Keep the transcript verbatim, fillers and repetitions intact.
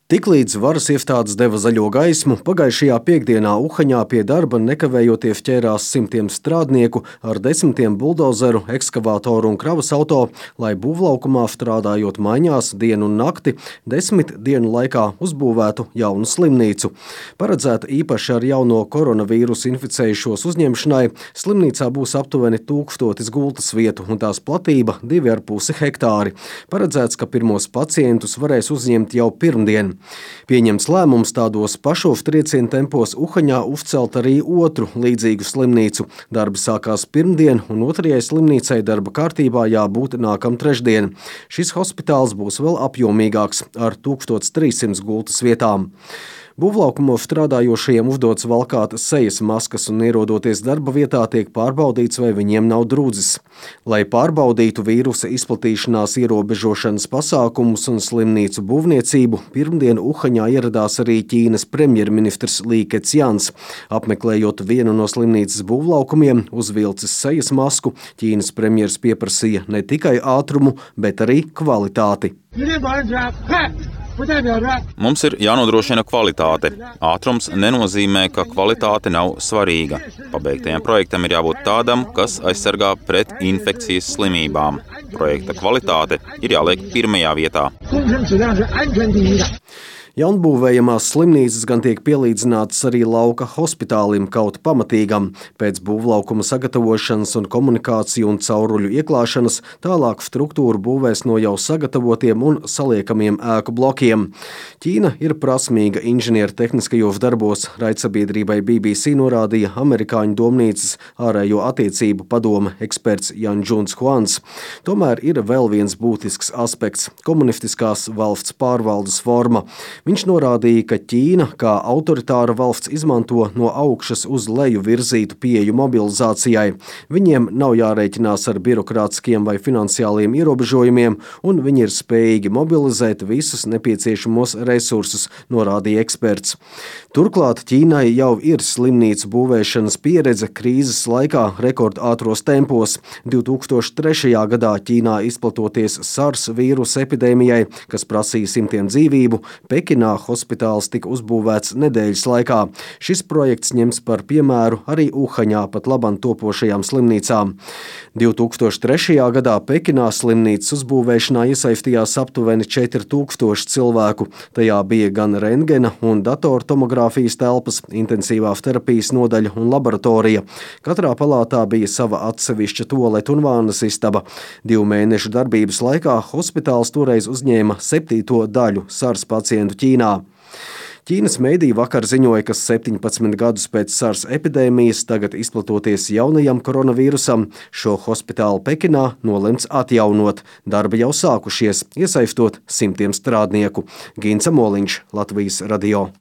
Tiklīdz varas iestādes deva zaļo gaismu, pagājušajā piektdienā Uhaņā pie darba nekavējoties ķērās simtiem strādnieku ar desmitiem buldozeru, ekskavātoru un kravas auto, lai būvlaukumā strādājot maiņās dienu un nakti, desmit dienu laikā uzbūvētu jaunu slimnīcu. Paredzēta īpaši ar jauno koronavīrusu inficējušos uzņemšanai, slimnīcā būs aptuveni tūkstotis gultas vietu un tās platība divi ar pusi hektāri. Paredzēts, ka pirmos pacientus varēs uzņemt jau pirmdien. Pieņemts lēmums tādos pašos triecienu tempos Uhaņā uzcelt arī otru līdzīgu slimnīcu. Darbi sākās pirmdien, un otrajai slimnīcai darba kārtībā jābūt nākam trešdien. Šis hospitāls būs vēl apjomīgāks ar tūkstoš trīssimts gultas vietām. Būvlaukumos strādājošajiem uzdots valkāt sejas maskas un ierodoties darba vietā tiek pārbaudīts, vai viņiem nav drūdzis. Lai pārbaudītu vīrusa izplatīšanās ierobežošanas pasākumus un slimnīcu būvniecību, pirmdien Uhaņā ieradās arī Ķīnas premjerministrs Lī Kecians. Apmeklējot vienu no slimnīcas būvlaukumiem, uzvilcis sejas masku, Ķīnas premjers pieprasīja ne tikai ātrumu, bet arī kvalitāti. Mums ir jānodrošina kvalitāte. Ātrums nenozīmē, ka kvalitāte nav svarīga. Pabeigtajam projektam ir jābūt tādam, kas aizsargā pret infekcijas slimībām. Projekta kvalitāte ir jāliek pirmajā vietā. Jaunbūvējamās slimnīcas gan tiek pielīdzinātas arī lauka hospitālim kaut pamatīgam. Pēc būvlaukuma sagatavošanas un komunikāciju un cauruļu ieklāšanas tālāk struktūru būvēs no jau sagatavotiem un saliekamiem ēku blokiem. Ķīna ir prasmīga inženieru tehniskajos darbos, raidsabiedrībai B B C norādīja amerikāņu domnīcas ārējo attiecību padome eksperts Jan Džuns Huans. Tomēr ir vēl viens būtisks aspekts – komunistiskās valsts pārvaldes forma. Viņš norādīja, ka Ķīna kā autoritāra valsts izmanto no augšas uz leju virzītu pieeju mobilizācijai. Viņiem nav jārēķinās ar birokrātiskiem vai finansiāliem ierobežojumiem, un viņi ir spējīgi mobilizēt visus nepieciešamos resursus, norādīja eksperts. Turklāt Ķīnai jau ir slimnīcu būvēšanas pieredze krīzes laikā rekordātros tempos. divi tūkstoši trešajā gadā Ķīnā izplatoties SARS vīrusa epidēmijai, kas prasīja simtiem dzīvību, Pekinā hospitāls tika uzbūvēts nedēļas laikā. Šis projekts ņems par piemēru arī Uhaņā pat labam topošajām slimnīcām. divi tūkstoši trešajā gadā Pekinā slimnīcas uzbūvēšanā iesaistījās aptuveni četri tūkstoši cilvēku. Tajā bija gan rentgena un datortomogrāfijas telpas, intensīvās terapijas nodaļa un laboratorija. Katrā palātā bija sava atsevišķa tualete un vānas istaba. Divu mēnešu darbības laikā hospitāls toreiz uzņēma septīto daļu SARS pacientu Ķīnā. Ķīnas mediji vakar ziņoja, ka septiņpadsmit gadus pēc SARS epidēmijas, tagad izplatoties jaunajam koronavīrusam, šo hospitālu Pekinā nolemts atjaunot. Darbi jau sākušies, iesaistot simtiem strādnieku. Gints Amoliņš, Latvijas radio.